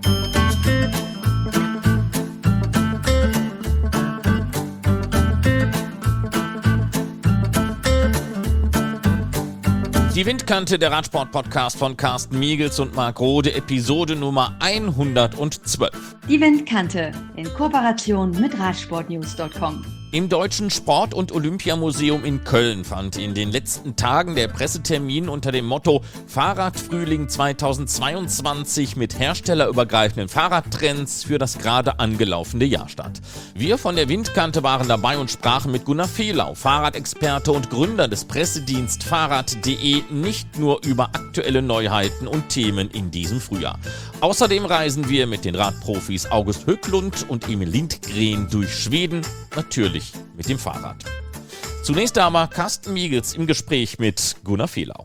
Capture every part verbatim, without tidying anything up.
Die Windkante, der Radsport-Podcast von Carsten Miegels und Marc Rode, Episode Nummer hundertzwölf. Die Windkante in Kooperation mit Radsportnews Punkt com. Im Deutschen Sport- und Olympiamuseum in Köln fand in den letzten Tagen der Pressetermin unter dem Motto Fahrradfrühling zweitausendzweiundzwanzig mit herstellerübergreifenden Fahrradtrends für das gerade angelaufene Jahr statt. Wir von der Windkante waren dabei und sprachen mit Gunnar Fehlau, Fahrradexperte und Gründer des Pressedienst Fahrrad punkt de, nicht nur über aktuelle Neuheiten und Themen in diesem Frühjahr. Außerdem reisen wir mit den Radprofis August Höcklund und Emil Lindgren durch Schweden, natürlich mit dem Fahrrad. Zunächst aber Carsten Miegels im Gespräch mit Gunnar Fehlau.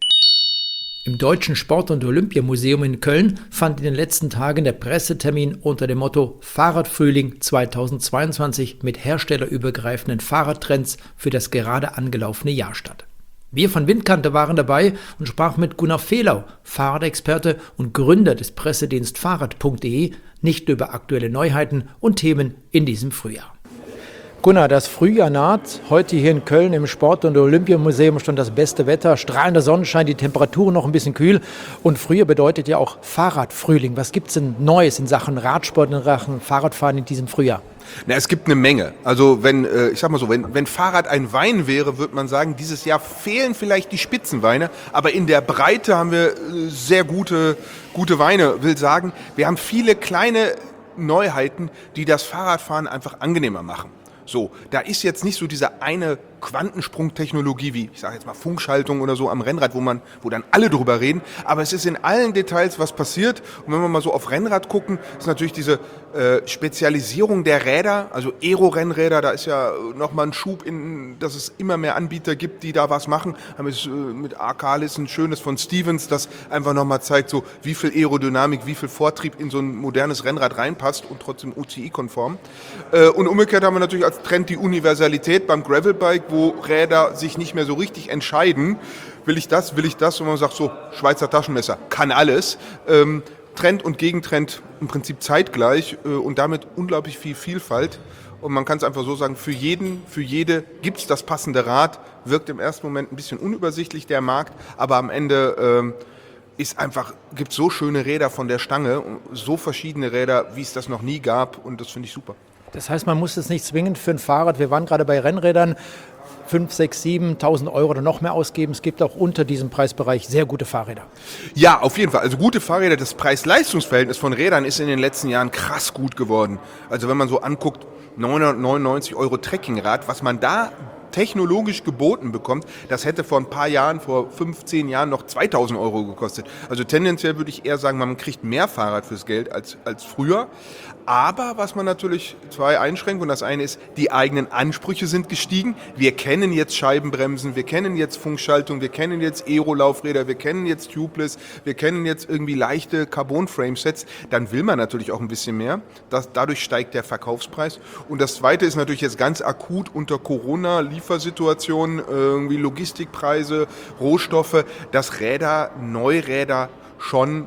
Im Deutschen Sport- und Olympiamuseum in Köln fand in den letzten Tagen der Pressetermin unter dem Motto Fahrradfrühling zweitausendzweiundzwanzig mit herstellerübergreifenden Fahrradtrends für das gerade angelaufene Jahr statt. Wir von Windkante waren dabei und sprachen mit Gunnar Fehlau, Fahrradexperte und Gründer des Pressedienst Fahrrad punkt de, nicht nur über aktuelle Neuheiten und Themen in diesem Frühjahr. Gunnar, das Frühjahr naht. Heute hier in Köln im Sport- und Olympiamuseum schon das beste Wetter, strahlender Sonnenschein, die Temperaturen noch ein bisschen kühl. Und Frühjahr bedeutet ja auch Fahrradfrühling. Was gibt es denn Neues in Sachen Radsport, in Sachen Fahrradfahren in diesem Frühjahr? Na, es gibt eine Menge. Also wenn, äh, ich sag mal so, wenn, wenn Fahrrad ein Wein wäre, würde man sagen, dieses Jahr fehlen vielleicht die Spitzenweine, aber in der Breite haben wir äh, sehr gute, gute Weine. Will sagen, wir haben viele kleine Neuheiten, die das Fahrradfahren einfach angenehmer machen. So, da ist jetzt nicht so diese eine Quantensprungtechnologie wie, ich sage jetzt mal Funkschaltung oder so am Rennrad, wo man, wo dann alle drüber reden, aber es ist in allen Details was passiert. Und wenn wir mal so auf Rennrad gucken, ist natürlich diese äh, Spezialisierung der Räder, also Aero-Rennräder, da ist ja nochmal ein Schub in, dass es immer mehr Anbieter gibt, die da was machen. Haben wir äh, mit Arcalis ein schönes von Stevens, das einfach nochmal zeigt, so wie viel Aerodynamik, wie viel Vortrieb in so ein modernes Rennrad reinpasst und trotzdem U C I-konform. Äh, und umgekehrt haben wir natürlich als Trend die Universalität beim Gravelbike, wo Räder sich nicht mehr so richtig entscheiden, will ich das, will ich das, und man sagt so, Schweizer Taschenmesser, kann alles. Ähm, Trend und Gegentrend im Prinzip zeitgleich äh, und damit unglaublich viel Vielfalt. Und man kann es einfach so sagen, für jeden, für jede gibt es das passende Rad, wirkt im ersten Moment ein bisschen unübersichtlich der Markt, aber am Ende ähm, ist einfach, gibt so schöne Räder von der Stange, so verschiedene Räder, wie es das noch nie gab, und das finde ich super. Das heißt, man muss es nicht zwingend für ein Fahrrad, wir waren gerade bei Rennrädern, fünf, sechs, siebentausend Euro oder noch mehr ausgeben. Es gibt auch unter diesem Preisbereich sehr gute Fahrräder. Ja, auf jeden Fall. Also gute Fahrräder, das Preis-Leistungs-Verhältnis von Rädern ist in den letzten Jahren krass gut geworden. Also wenn man so anguckt, neunhundertneunundneunzig Euro Trekkingrad, was man da technologisch geboten bekommt, das hätte vor ein paar Jahren, vor fünfzehn Jahren noch zweitausend Euro gekostet. Also tendenziell würde ich eher sagen, man kriegt mehr Fahrrad fürs Geld als, als früher. Aber was man natürlich, zwei Einschränkungen, das eine ist, die eigenen Ansprüche sind gestiegen. Wir kennen jetzt Scheibenbremsen, wir kennen jetzt Funkschaltung, wir kennen jetzt Aero-Laufräder, wir kennen jetzt Tubeless, wir kennen jetzt irgendwie leichte Carbon-Frame-Sets. Dann will man natürlich auch ein bisschen mehr. Das, dadurch steigt der Verkaufspreis. Und das zweite ist natürlich jetzt ganz akut unter Corona, Liefersituationen, irgendwie Logistikpreise, Rohstoffe, dass Räder, Neuräder schon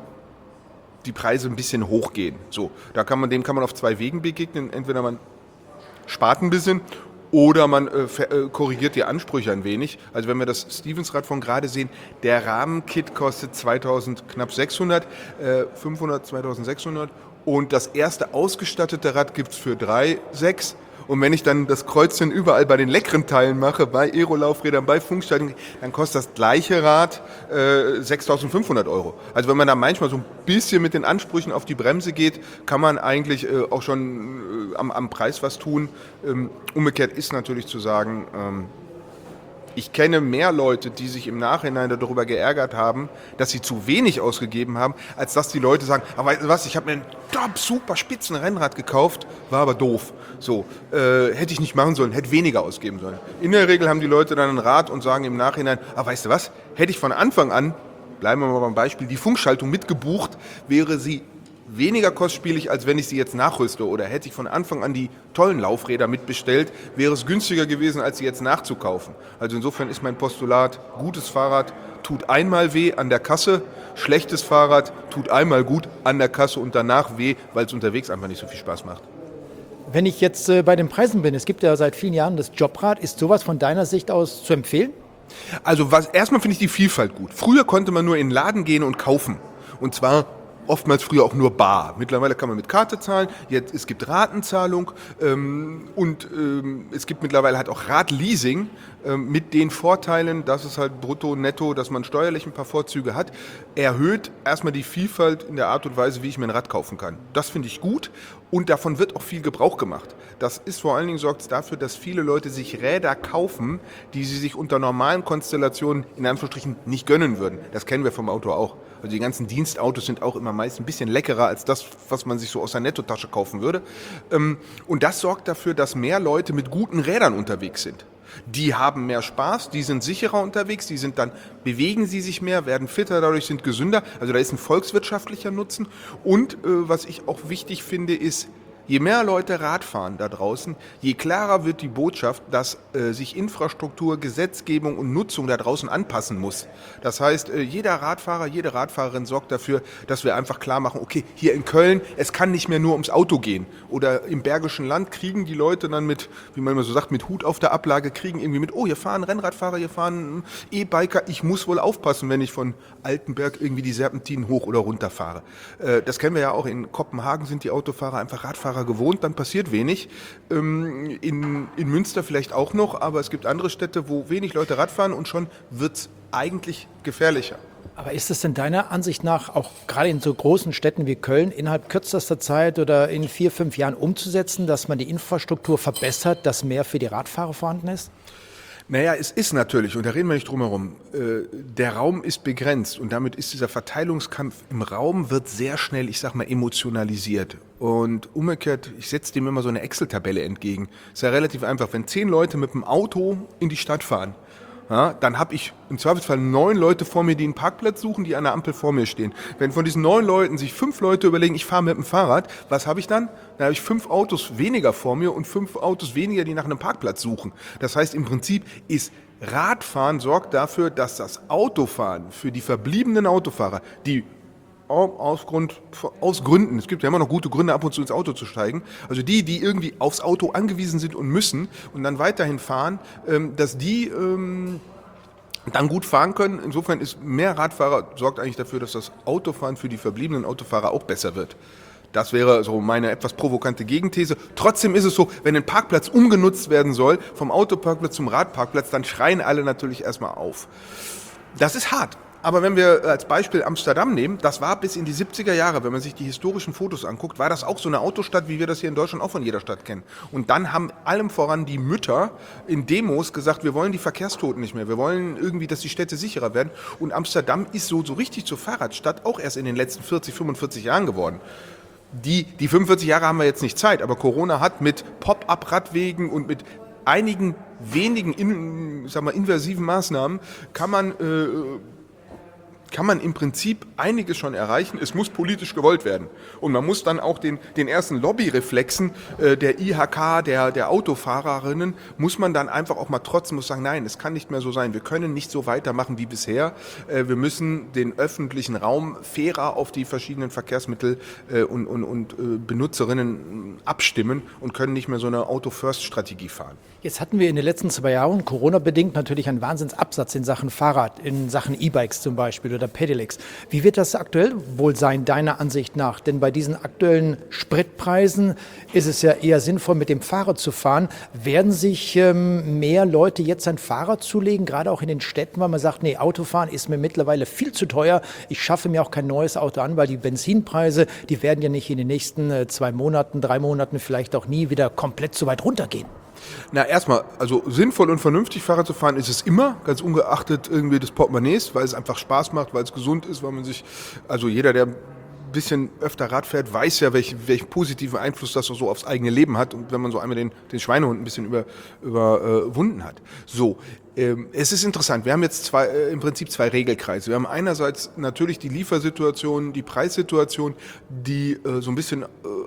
die Preise ein bisschen hochgehen. So, da kann man, dem kann man auf zwei Wegen begegnen. Entweder man spart ein bisschen oder man äh, ver, äh, korrigiert die Ansprüche ein wenig. Also wenn wir das Stevens-Rad von gerade sehen, der Rahmenkit kostet zweitausend, knapp sechshundert, äh, fünfhundert, zweitausendsechshundert, und das erste ausgestattete Rad gibt es für drei, sechs. Und wenn ich dann das Kreuzchen überall bei den leckeren Teilen mache, bei Aero-Laufrädern, bei Funkschaltung, dann kostet das gleiche Rad äh, sechstausendfünfhundert Euro. Also wenn man da manchmal so ein bisschen mit den Ansprüchen auf die Bremse geht, kann man eigentlich äh, auch schon äh, am, am Preis was tun. Ähm, umgekehrt ist natürlich zu sagen, ähm, ich kenne mehr Leute, die sich im Nachhinein darüber geärgert haben, dass sie zu wenig ausgegeben haben, als dass die Leute sagen, aber weißt du was, ich habe mir ein top, super spitzen Rennrad gekauft, war aber doof. So, äh, hätte ich nicht machen sollen, hätte weniger ausgeben sollen. In der Regel haben die Leute dann ein Rad und sagen im Nachhinein, aber weißt du was, hätte ich von Anfang an, bleiben wir mal beim Beispiel, die Funkschaltung mitgebucht, wäre sie weniger kostspielig, als wenn ich sie jetzt nachrüste. Oder hätte ich von Anfang an die tollen Laufräder mitbestellt, wäre es günstiger gewesen, als sie jetzt nachzukaufen. Also insofern ist mein Postulat, gutes Fahrrad tut einmal weh an der Kasse, Schlechtes Fahrrad tut einmal gut an der Kasse und danach weh, weil es unterwegs einfach nicht so viel Spaß macht. Wenn ich jetzt äh, bei den Preisen bin, es gibt ja seit vielen Jahren das Jobrad, ist sowas von deiner Sicht aus zu empfehlen? Also was, erstmal finde ich die Vielfalt gut. Früher konnte man nur in den Laden gehen und kaufen. Und zwar oftmals früher auch nur bar. Mittlerweile kann man mit Karte zahlen, jetzt, es gibt Ratenzahlung ähm, und ähm, es gibt mittlerweile halt auch Radleasing ähm, mit den Vorteilen, dass es halt brutto, netto, dass man steuerlich ein paar Vorzüge hat, erhöht erstmal die Vielfalt in der Art und Weise, wie ich mir ein Rad kaufen kann. Das finde ich gut und davon wird auch viel Gebrauch gemacht. Das ist vor allen Dingen, sorgt es dafür, dass viele Leute sich Räder kaufen, die sie sich unter normalen Konstellationen in Anführungsstrichen nicht gönnen würden. Das kennen wir vom Auto auch. Also die ganzen Dienstautos sind auch immer meist ein bisschen leckerer als das, was man sich so aus der Nettotasche kaufen würde. Und das sorgt dafür, dass mehr Leute mit guten Rädern unterwegs sind. Die haben mehr Spaß, die sind sicherer unterwegs, die sind dann, bewegen sie sich mehr, werden fitter, dadurch sind gesünder. Also da ist ein volkswirtschaftlicher Nutzen. Und äh, was ich auch wichtig finde, ist, je mehr Leute Rad fahren da draußen, je klarer wird die Botschaft, dass äh, sich Infrastruktur, Gesetzgebung und Nutzung da draußen anpassen muss. Das heißt, äh, jeder Radfahrer, jede Radfahrerin sorgt dafür, dass wir einfach klar machen, okay, hier in Köln, es kann nicht mehr nur ums Auto gehen. Oder im Bergischen Land kriegen die Leute dann mit, wie man immer so sagt, mit Hut auf der Ablage, kriegen irgendwie mit, oh, hier fahren Rennradfahrer, hier fahren E-Biker, ich muss wohl aufpassen, wenn ich von Altenberg irgendwie die Serpentinen hoch oder runter fahre. Äh, das kennen wir ja auch, in Kopenhagen sind die Autofahrer einfach Radfahrer gewohnt, dann passiert wenig. In, in Münster vielleicht auch noch, aber es gibt andere Städte, wo wenig Leute Rad fahren und schon wird es eigentlich gefährlicher. Aber ist es denn deiner Ansicht nach auch gerade in so großen Städten wie Köln innerhalb kürzester Zeit oder in vier, fünf Jahren umzusetzen, dass man die Infrastruktur verbessert, dass mehr für die Radfahrer vorhanden ist? Naja, es ist natürlich, und da reden wir nicht drum herum, äh, der Raum ist begrenzt und damit ist dieser Verteilungskampf im Raum wird sehr schnell, ich sag mal, emotionalisiert. Und umgekehrt, ich setze dem immer so eine Excel-Tabelle entgegen. Ist ja relativ einfach, wenn zehn Leute mit dem Auto in die Stadt fahren, ja, dann habe ich im Zweifelsfall neun Leute vor mir, die einen Parkplatz suchen, die an der Ampel vor mir stehen. Wenn von diesen neun Leuten sich fünf Leute überlegen, ich fahre mit dem Fahrrad, was habe ich dann? Dann habe ich fünf Autos weniger vor mir und fünf Autos weniger, die nach einem Parkplatz suchen. Das heißt, im Prinzip ist Radfahren sorgt dafür, dass das Autofahren für die verbliebenen Autofahrer, die Aus, Grund, aus Gründen, es gibt ja immer noch gute Gründe, ab und zu ins Auto zu steigen, also die, die irgendwie aufs Auto angewiesen sind und müssen und dann weiterhin fahren, dass die dann gut fahren können. Insofern ist mehr Radfahrer, sorgt eigentlich dafür, dass das Autofahren für die verbliebenen Autofahrer auch besser wird. Das wäre so meine etwas provokante Gegenthese. Trotzdem ist es so, wenn ein Parkplatz umgenutzt werden soll, vom Autoparkplatz zum Radparkplatz, dann schreien alle natürlich erstmal auf. Das ist hart. Aber wenn wir als Beispiel Amsterdam nehmen, das war bis in die siebziger Jahre, wenn man sich die historischen Fotos anguckt, war das auch so eine Autostadt, wie wir das hier in Deutschland auch von jeder Stadt kennen. Und dann haben allem voran die Mütter in Demos gesagt, wir wollen die Verkehrstoten nicht mehr, wir wollen irgendwie, dass die Städte sicherer werden. Und Amsterdam ist so, so richtig zur Fahrradstadt auch erst in den letzten vierzig, fünfundvierzig Jahren geworden. Die, die fünfundvierzig Jahre haben wir jetzt nicht Zeit, aber Corona hat mit Pop-up-Radwegen und mit einigen wenigen in, ich sag mal, invasiven Maßnahmen kann man äh, kann man im Prinzip einiges schon erreichen. Es muss politisch gewollt werden. Und man muss dann auch den, den ersten Lobbyreflexen äh, der I H K, der, der Autofahrerinnen, muss man dann einfach auch mal trotzdem muss sagen, nein, es kann nicht mehr so sein. Wir können nicht so weitermachen wie bisher. Äh, wir müssen den öffentlichen Raum fairer auf die verschiedenen Verkehrsmittel äh, und, und, und äh, Benutzerinnen abstimmen und können nicht mehr so eine Auto-First-Strategie fahren. Jetzt hatten wir in den letzten zwei Jahren Corona-bedingt natürlich einen Wahnsinnsabsatz in Sachen Fahrrad, in Sachen E-Bikes zum Beispiel oder Pedelecs. Wie wird das aktuell wohl sein, deiner Ansicht nach? Denn bei diesen aktuellen Spritpreisen ist es ja eher sinnvoll, mit dem Fahrrad zu fahren. Werden sich ähm, mehr Leute jetzt ein Fahrrad zulegen, gerade auch in den Städten, weil man sagt, nee, Autofahren ist mir mittlerweile viel zu teuer. Ich schaffe mir auch kein neues Auto an, weil die Benzinpreise, die werden ja nicht in den nächsten äh, zwei Monaten, drei Monaten vielleicht auch nie wieder komplett so weit runtergehen. Na, erstmal, also sinnvoll und vernünftig Fahrrad zu fahren ist es immer, ganz ungeachtet irgendwie des Portemonnaies, weil es einfach Spaß macht, weil es gesund ist, weil man sich, also jeder, der ein bisschen öfter Rad fährt, weiß ja, welch, welchen positiven Einfluss das so aufs eigene Leben hat und wenn man so einmal den, den Schweinehund ein bisschen über, überwunden äh, hat. So, ähm, es ist interessant, wir haben jetzt zwei, äh, im Prinzip zwei Regelkreise. Wir haben einerseits natürlich die Liefersituation, die Preissituation, die äh, so ein bisschen äh,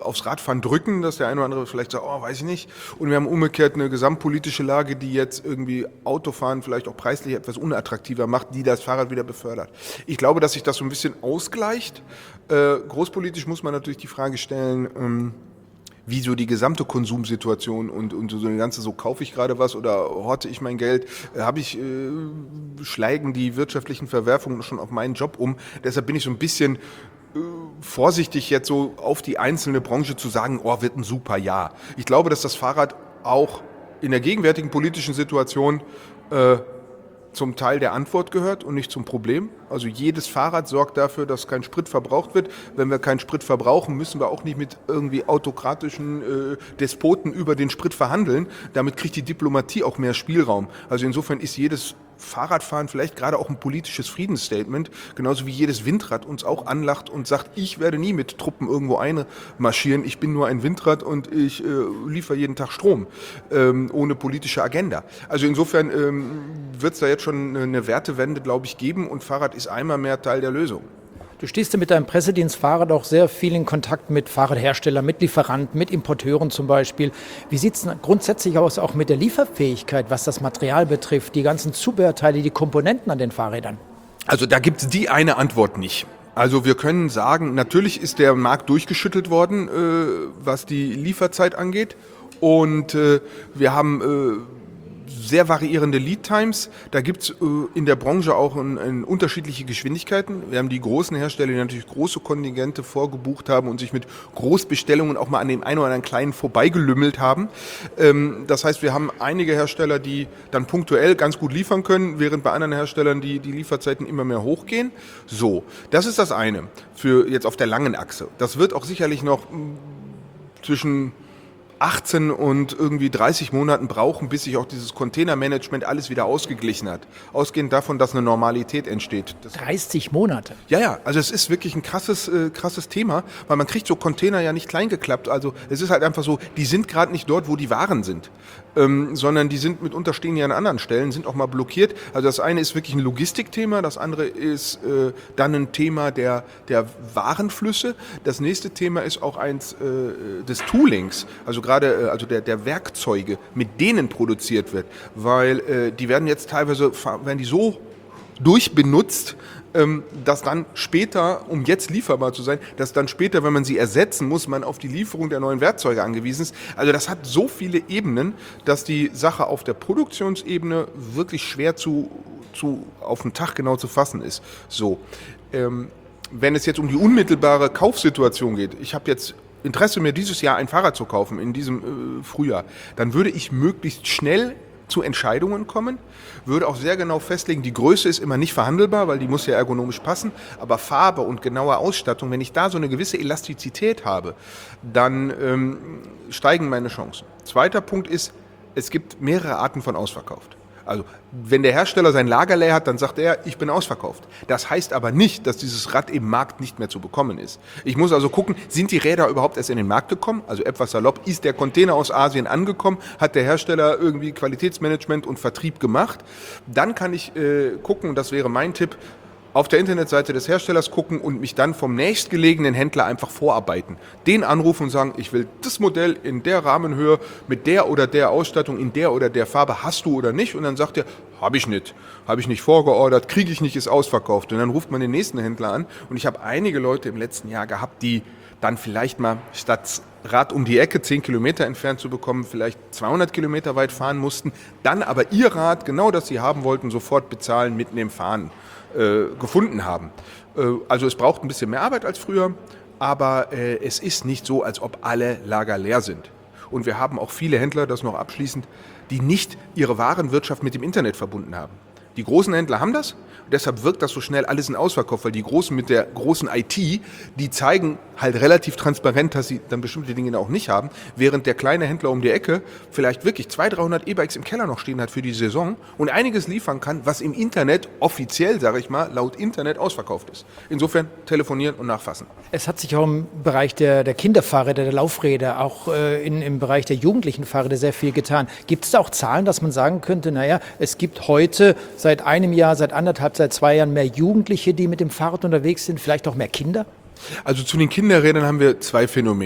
aufs Radfahren drücken, dass der eine oder andere vielleicht sagt, oh, weiß ich nicht. Und wir haben umgekehrt eine gesamtpolitische Lage, die jetzt irgendwie Autofahren vielleicht auch preislich etwas unattraktiver macht, die das Fahrrad wieder befördert. Ich glaube, dass sich das so ein bisschen ausgleicht. Äh, großpolitisch muss man natürlich die Frage stellen, ähm, wie so die gesamte Konsumsituation und, und so eine ganze, so kaufe ich gerade was oder horte ich mein Geld, äh, habe ich, äh, schlagen die wirtschaftlichen Verwerfungen schon auf meinen Job um. Deshalb bin ich so ein bisschen äh, vorsichtig jetzt so auf die einzelne Branche zu sagen, oh, wird ein super Jahr. Ich glaube, dass das Fahrrad auch in der gegenwärtigen politischen Situation äh, zum Teil der Antwort gehört und nicht zum Problem. Also jedes Fahrrad sorgt dafür, dass kein Sprit verbraucht wird. Wenn wir keinen Sprit verbrauchen, müssen wir auch nicht mit irgendwie autokratischen äh, Despoten über den Sprit verhandeln. Damit kriegt die Diplomatie auch mehr Spielraum. Also insofern ist jedes Fahrradfahren vielleicht gerade auch ein politisches Friedensstatement, genauso wie jedes Windrad uns auch anlacht und sagt, ich werde nie mit Truppen irgendwo einmarschieren, ich bin nur ein Windrad und ich äh, liefere jeden Tag Strom, ähm, ohne politische Agenda. Also insofern ähm, wird es da jetzt schon eine Wertewende, glaube ich, geben und Fahrrad ist einmal mehr Teil der Lösung. Du stehst ja mit deinem Pressedienst Fahrrad auch sehr viel in Kontakt mit Fahrradherstellern, mit Lieferanten, mit Importeuren zum Beispiel. Wie sieht es grundsätzlich aus, auch mit der Lieferfähigkeit, was das Material betrifft, die ganzen Zubehörteile, die Komponenten an den Fahrrädern? Also da gibt es die eine Antwort nicht. Also wir können sagen, natürlich ist der Markt durchgeschüttelt worden, äh, was die Lieferzeit angeht. Und äh, wir haben Äh, sehr variierende Lead-Times. Da gibt es äh, in der Branche auch ein, ein unterschiedliche Geschwindigkeiten. Wir haben die großen Hersteller, die natürlich große Kontingente vorgebucht haben und sich mit Großbestellungen auch mal an dem einen oder anderen kleinen vorbeigelümmelt haben. Ähm, das heißt, wir haben einige Hersteller, die dann punktuell ganz gut liefern können, während bei anderen Herstellern die, die Lieferzeiten immer mehr hochgehen. So, das ist das eine für jetzt auf der langen Achse. Das wird auch sicherlich noch mh, zwischen achtzehn und irgendwie dreißig Monaten brauchen, bis sich auch dieses Containermanagement alles wieder ausgeglichen hat. Ausgehend davon, dass eine Normalität entsteht. Das dreißig Monate? Ja, ja, also es ist wirklich ein krasses, äh, krasses Thema, weil man kriegt so Container ja nicht klein geklappt. Also es ist halt einfach so, die sind gerade nicht dort, wo die Waren sind, ähm, sondern die sind mitunter stehen ja an anderen Stellen, sind auch mal blockiert. Also das eine ist wirklich ein Logistikthema, das andere ist äh, dann ein Thema der, der Warenflüsse. Das nächste Thema ist auch eins äh, des Toolings, also gerade also der, der Werkzeuge, mit denen produziert wird, weil äh, die werden jetzt teilweise werden die so durchbenutzt, ähm, dass dann später, um jetzt lieferbar zu sein, dass dann später, wenn man sie ersetzen muss, man auf die Lieferung der neuen Werkzeuge angewiesen ist. Also das hat so viele Ebenen, dass die Sache auf der Produktionsebene wirklich schwer zu, zu auf den Tag genau zu fassen ist. So, ähm, wenn es jetzt um die unmittelbare Kaufsituation geht, ich habe jetzt Interesse, mir dieses Jahr ein Fahrrad zu kaufen, in diesem äh, Frühjahr, dann würde ich möglichst schnell zu Entscheidungen kommen, würde auch sehr genau festlegen, die Größe ist immer nicht verhandelbar, weil die muss ja ergonomisch passen, aber Farbe und genaue Ausstattung, wenn ich da so eine gewisse Elastizität habe, dann ähm, steigen meine Chancen. Zweiter Punkt ist, es gibt mehrere Arten von ausverkauft. Also wenn der Hersteller sein Lager leer hat, dann sagt er, ich bin ausverkauft. Das heißt aber nicht, dass dieses Rad im Markt nicht mehr zu bekommen ist. Ich muss also gucken, sind die Räder überhaupt erst in den Markt gekommen? Also etwas salopp, ist der Container aus Asien angekommen? Hat der Hersteller irgendwie Qualitätsmanagement und Vertrieb gemacht? Dann kann ich äh, gucken, und das wäre mein Tipp, auf der Internetseite des Herstellers gucken und mich dann vom nächstgelegenen Händler einfach vorarbeiten. Den anrufen und sagen, ich will das Modell in der Rahmenhöhe, mit der oder der Ausstattung, in der oder der Farbe, hast du oder nicht? Und dann sagt er, habe ich nicht, habe ich nicht vorgeordert, kriege ich nicht, ist ausverkauft. Und dann ruft man den nächsten Händler an. Und ich habe einige Leute im letzten Jahr gehabt, die dann vielleicht mal statt Rad um die Ecke, zehn Kilometer entfernt zu bekommen, vielleicht zweihundert Kilometer weit fahren mussten, dann aber ihr Rad, genau das sie haben wollten, sofort bezahlen, mitnehmen, fahren. gefunden haben. Also es braucht ein bisschen mehr Arbeit als früher, aber es ist nicht so, als ob alle Lager leer sind. Und wir haben auch viele Händler, das noch abschließend, die nicht ihre Warenwirtschaft mit dem Internet verbunden haben. Die großen Händler haben das, und deshalb wirkt das so schnell alles in Ausverkauf, weil die Großen mit der großen I T, die zeigen halt relativ transparent, dass sie dann bestimmte Dinge auch nicht haben, während der kleine Händler um die Ecke vielleicht wirklich zweihundert, dreihundert E-Bikes im Keller noch stehen hat für die Saison und einiges liefern kann, was im Internet offiziell, sage ich mal, laut Internet ausverkauft ist. Insofern telefonieren und nachfassen. Es hat sich auch im Bereich der, der Kinderfahrräder, der Laufräder, auch äh, in, im Bereich der jugendlichen Fahrräder sehr viel getan. Gibt es da auch Zahlen, dass man sagen könnte, naja, es gibt heute seit einem Jahr, seit anderthalb, seit zwei Jahren mehr Jugendliche, die mit dem Fahrrad unterwegs sind, vielleicht auch mehr Kinder? Also zu den Kinderrädern haben wir zwei Phänomene.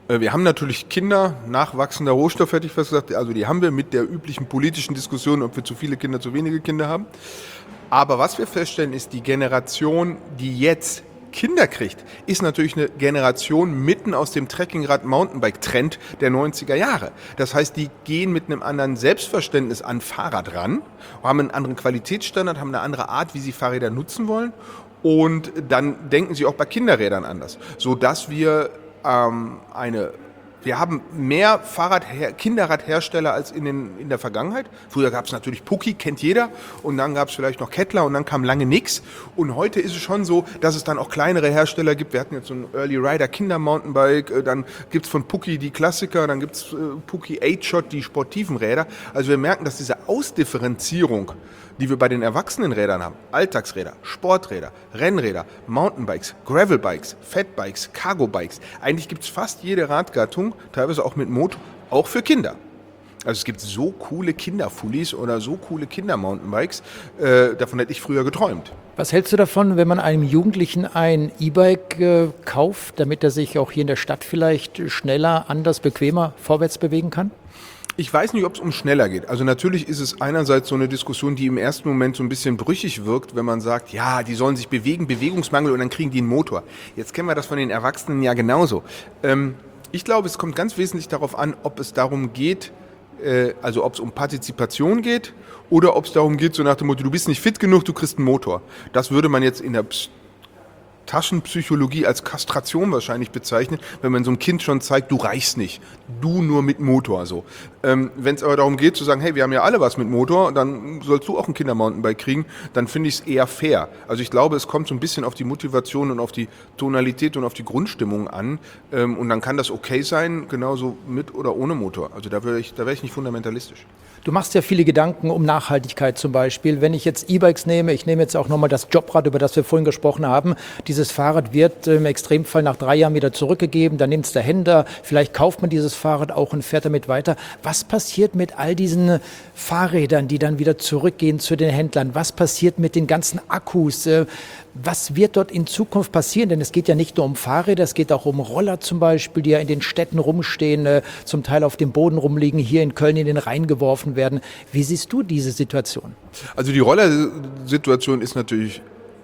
Wir haben natürlich Kinder, nachwachsender Rohstoff, hätte ich fast gesagt. Also die haben wir mit der üblichen politischen Diskussion, ob wir zu viele Kinder, zu wenige Kinder haben. Aber was wir feststellen, ist, die Generation, die jetzt Kinder kriegt, ist natürlich eine Generation mitten aus dem Trekkingrad-Mountainbike-Trend der neunziger Jahre. Das heißt, die gehen mit einem anderen Selbstverständnis an Fahrrad ran, haben einen anderen Qualitätsstandard, haben eine andere Art, wie sie Fahrräder nutzen wollen. Und dann denken sie auch bei Kinderrädern anders, sodass wir ähm, eine Wir haben mehr Fahrrad Kinderradhersteller als in, den, in der Vergangenheit. Früher gab es natürlich Pucki, kennt jeder. Und dann gab es vielleicht noch Kettler und dann kam lange nichts. Und heute ist es schon so, dass es dann auch kleinere Hersteller gibt. Wir hatten jetzt so ein Early Rider Kindermountainbike. Dann gibt es von Pucki die Klassiker. Dann gibt es äh, Pucki eight-Shot, die sportiven Räder. Also wir merken, dass diese Ausdifferenzierung, die wir bei den Erwachsenenrädern haben, Alltagsräder, Sporträder, Rennräder, Mountainbikes, Gravelbikes, Fatbikes, Cargobikes, eigentlich gibt es fast jede Radgattung, teilweise auch mit Motor, auch für Kinder. Also es gibt so coole Kinderfullis oder so coole Kindermountainbikes, äh, davon hätte ich früher geträumt. Was hältst du davon, wenn man einem Jugendlichen ein E-Bike äh, kauft, damit er sich auch hier in der Stadt vielleicht schneller, anders, bequemer vorwärts bewegen kann? Ich weiß nicht, ob es um schneller geht. Also natürlich ist es einerseits so eine Diskussion, die im ersten Moment so ein bisschen brüchig wirkt, wenn man sagt, ja, die sollen sich bewegen, Bewegungsmangel und dann kriegen die einen Motor. Jetzt kennen wir das von den Erwachsenen ja genauso. Ähm, ich glaube, es kommt ganz wesentlich darauf an, ob es darum geht, äh, also ob es um Partizipation geht oder ob es darum geht, so nach dem Motto, du bist nicht fit genug, du kriegst einen Motor. Das würde man jetzt in der Pst- Taschenpsychologie als Kastration wahrscheinlich bezeichnet, wenn man so einem Kind schon zeigt, du reichst nicht, du nur mit Motor. So. Ähm, wenn es aber darum geht zu sagen, hey, wir haben ja alle was mit Motor, dann sollst du auch ein Kinder-Mountainbike kriegen, dann finde ich es eher fair. Also ich glaube, es kommt so ein bisschen auf die Motivation und auf die Tonalität und auf die Grundstimmung an ähm, und dann kann das okay sein, genauso mit oder ohne Motor. Also da wäre ich, da wäre ich nicht fundamentalistisch. Du machst ja viele Gedanken um Nachhaltigkeit zum Beispiel. Wenn ich jetzt E-Bikes nehme, ich nehme jetzt auch nochmal das Jobrad, über das wir vorhin gesprochen haben. Dieses Fahrrad wird im Extremfall nach drei Jahren wieder zurückgegeben. Dann nimmt es der Händler. Vielleicht kauft man dieses Fahrrad auch und fährt damit weiter. Was passiert mit all diesen Fahrrädern, die dann wieder zurückgehen zu den Händlern? Was passiert mit den ganzen Akkus? Was wird dort in Zukunft passieren? Denn es geht ja nicht nur um Fahrräder, es geht auch um Roller zum Beispiel, die ja in den Städten rumstehen, äh, zum Teil auf dem Boden rumliegen, hier in Köln in den Rhein geworfen werden. Wie siehst du diese Situation? Also die Rollersituation ist natürlich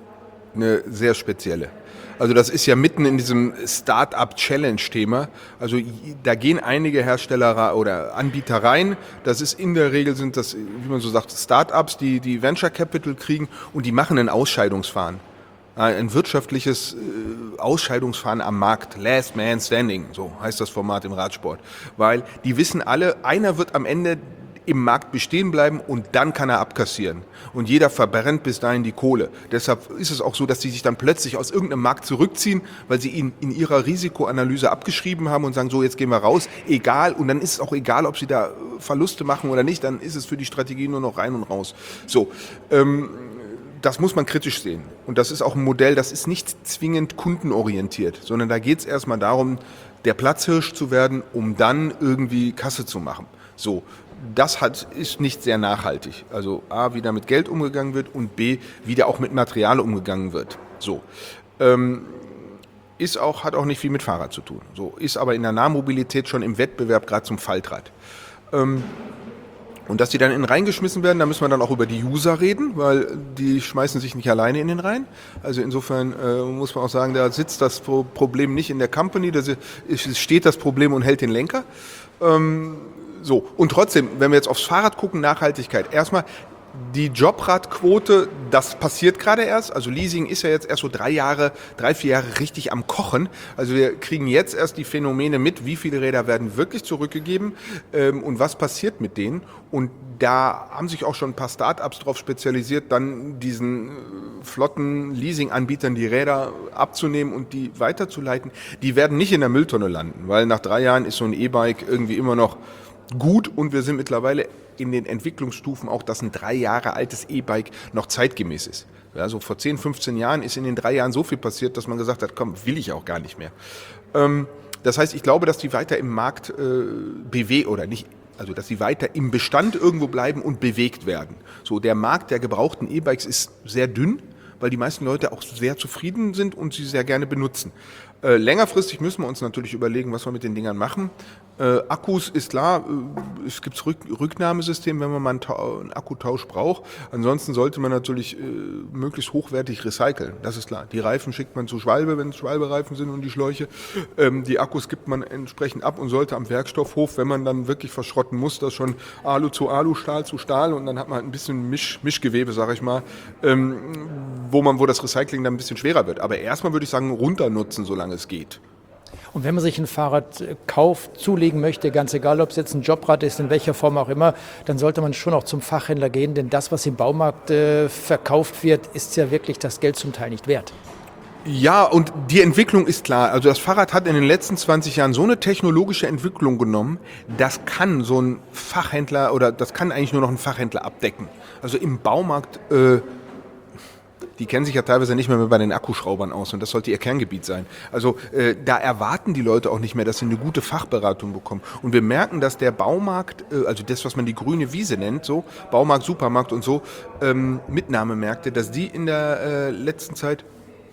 eine sehr spezielle. Also das ist ja mitten in diesem Start-up-Challenge-Thema. Also da gehen einige Hersteller oder Anbieter rein. Das ist in der Regel sind das, wie man so sagt, Start-ups, die die Venture Capital kriegen und die machen ein Ausscheidungsfahren. Ein wirtschaftliches Ausscheidungsfahren am Markt. Last Man Standing, so heißt das Format im Radsport. Weil die wissen alle, einer wird am Ende im Markt bestehen bleiben und dann kann er abkassieren. Und jeder verbrennt bis dahin die Kohle. Deshalb ist es auch so, dass sie sich dann plötzlich aus irgendeinem Markt zurückziehen, weil sie ihn in ihrer Risikoanalyse abgeschrieben haben und sagen, so jetzt gehen wir raus, egal. Und dann ist es auch egal, ob sie da Verluste machen oder nicht, dann ist es für die Strategie nur noch rein und raus. So, ähm, das muss man kritisch sehen. Und das ist auch ein Modell, das ist nicht zwingend kundenorientiert, sondern da geht es erstmal darum, der Platzhirsch zu werden, um dann irgendwie Kasse zu machen. So. Das hat, ist nicht sehr nachhaltig. Also A, wie da mit Geld umgegangen wird und B, wie da auch mit Material umgegangen wird. So. Ähm, ist auch, hat auch nicht viel mit Fahrrad zu tun. So. Ist aber in der Nahmobilität schon im Wettbewerb gerade zum Faltrad. Ähm, und dass die dann in den Rhein geschmissen werden, da müssen wir dann auch über die User reden, weil die schmeißen sich nicht alleine in den Rhein. Also insofern äh, muss man auch sagen, da sitzt das Problem nicht in der Company, da steht das Problem und hält den Lenker. Ähm, So, und trotzdem, wenn wir jetzt aufs Fahrrad gucken, Nachhaltigkeit. Erstmal die Jobradquote, das passiert gerade erst. Also Leasing ist ja jetzt erst so drei Jahre, drei, vier Jahre richtig am Kochen. Also wir kriegen jetzt erst die Phänomene mit, wie viele Räder werden wirklich zurückgegeben ähm, und was passiert mit denen. Und da haben sich auch schon ein paar Start-ups drauf spezialisiert, dann diesen äh, flotten Leasing-Anbietern die Räder abzunehmen und die weiterzuleiten. Die werden nicht in der Mülltonne landen, weil nach drei Jahren ist so ein E-Bike irgendwie immer noch gut und wir sind mittlerweile in den Entwicklungsstufen auch, dass ein drei Jahre altes E-Bike noch zeitgemäß ist. Also vor zehn, fünfzehn Jahren ist in den drei Jahren so viel passiert, dass man gesagt hat, komm, will ich auch gar nicht mehr. Ähm, das heißt, ich glaube, dass die weiter im Markt äh, bewegen oder nicht, also dass sie weiter im Bestand irgendwo bleiben und bewegt werden. So, der Markt der gebrauchten E-Bikes ist sehr dünn, weil die meisten Leute auch sehr zufrieden sind und sie sehr gerne benutzen. Äh, längerfristig müssen wir uns natürlich überlegen, was wir mit den Dingern machen. Äh, Akkus ist klar, äh, es gibt Rück Rücknahmesystem, wenn man mal einen, einen Akkutausch braucht. Ansonsten sollte man natürlich äh, möglichst hochwertig recyceln, das ist klar. Die Reifen schickt man zu Schwalbe, wenn es Schwalbe-Reifen sind und die Schläuche. Ähm, die Akkus gibt man entsprechend ab und sollte am Werkstoffhof, wenn man dann wirklich verschrotten muss, das schon Alu zu Alu, Stahl zu Stahl und dann hat man halt ein bisschen Misch, Mischgewebe, sage ich mal, ähm, wo man, wo das Recycling dann ein bisschen schwerer wird. Aber erstmal würde ich sagen, runternutzen, solange es geht. Und wenn man sich ein Fahrrad kauft, zulegen möchte, ganz egal, ob es jetzt ein Jobrad ist, in welcher Form auch immer, dann sollte man schon auch zum Fachhändler gehen, denn das, was im Baumarkt äh, verkauft wird, ist ja wirklich das Geld zum Teil nicht wert. Ja, und die Entwicklung ist klar. Also das Fahrrad hat in den letzten zwanzig Jahren so eine technologische Entwicklung genommen, das kann so ein Fachhändler oder das kann eigentlich nur noch ein Fachhändler abdecken. Also im Baumarkt, äh, die kennen sich ja teilweise nicht mehr, mehr bei den Akkuschraubern aus und das sollte ihr Kerngebiet sein. Also äh, da erwarten die Leute auch nicht mehr, dass sie eine gute Fachberatung bekommen. Und wir merken, dass der Baumarkt, äh, also das, was man die grüne Wiese nennt, so Baumarkt, Supermarkt und so, ähm, Mitnahmemärkte, dass die in der äh, letzten Zeit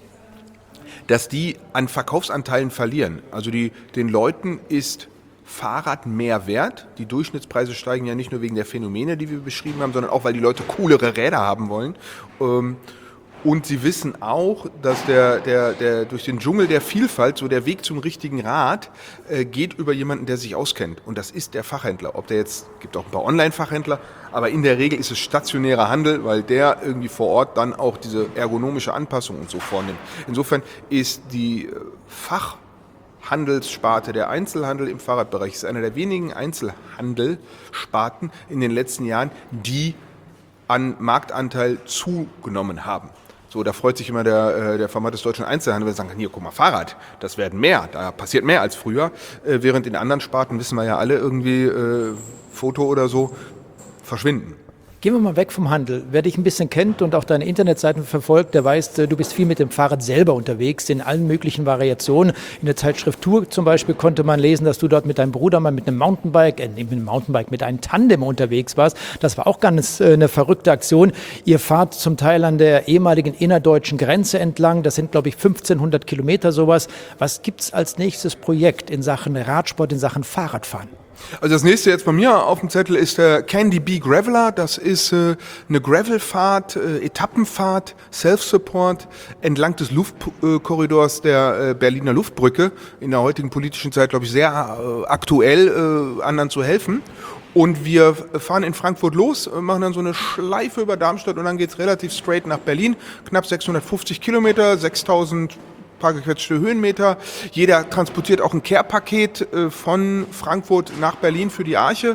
dass die an Verkaufsanteilen verlieren. Also die, den Leuten ist Fahrrad mehr wert. Die Durchschnittspreise steigen ja nicht nur wegen der Phänomene, die wir beschrieben haben, sondern auch, weil die Leute coolere Räder haben wollen. Und sie wissen auch, dass der, der, der durch den Dschungel der Vielfalt, so der Weg zum richtigen Rad, äh, geht über jemanden, der sich auskennt. Und das ist der Fachhändler. Ob der jetzt, gibt auch ein paar Online-Fachhändler, aber in der Regel ist es stationärer Handel, weil der irgendwie vor Ort dann auch diese ergonomische Anpassung und so vornimmt. Insofern ist die Fachhandelssparte, der Einzelhandel im Fahrradbereich, ist einer der wenigen Einzelhandelssparten in den letzten Jahren, die an Marktanteil zugenommen haben. So, da freut sich immer der, der Verband des deutschen Einzelhandels, wenn sie sagen, hier, guck mal, Fahrrad, das werden mehr, da passiert mehr als früher. Äh, während in anderen Sparten, wissen wir ja alle, irgendwie äh, Foto oder so, verschwinden. Gehen wir mal weg vom Handel. Wer dich ein bisschen kennt und auch deine Internetseiten verfolgt, der weiß, du bist viel mit dem Fahrrad selber unterwegs, in allen möglichen Variationen. In der Zeitschrift Tour zum Beispiel konnte man lesen, dass du dort mit deinem Bruder mal mit einem Mountainbike, äh, mit einem Mountainbike, mit einem Tandem unterwegs warst. Das war auch ganz äh, eine verrückte Aktion. Ihr fahrt zum Teil an der ehemaligen innerdeutschen Grenze entlang. Das sind, glaube ich, fünfzehnhundert Kilometer sowas. Was gibt's als nächstes Projekt in Sachen Radsport, in Sachen Fahrradfahren? Also das nächste jetzt bei mir auf dem Zettel ist der Candy Bee Graveler. Das ist äh, eine Gravelfahrt, äh, Etappenfahrt, Self-Support entlang des Luftkorridors äh, der äh, Berliner Luftbrücke. In der heutigen politischen Zeit, glaube ich, sehr äh, aktuell, äh, anderen zu helfen. Und wir fahren in Frankfurt los, machen dann so eine Schleife über Darmstadt und dann geht's relativ straight nach Berlin. Knapp sechshundertfünfzig Kilometer, sechstausend paar gequetschte Höhenmeter. Jeder transportiert auch ein Care-Paket äh, von Frankfurt nach Berlin für die Arche.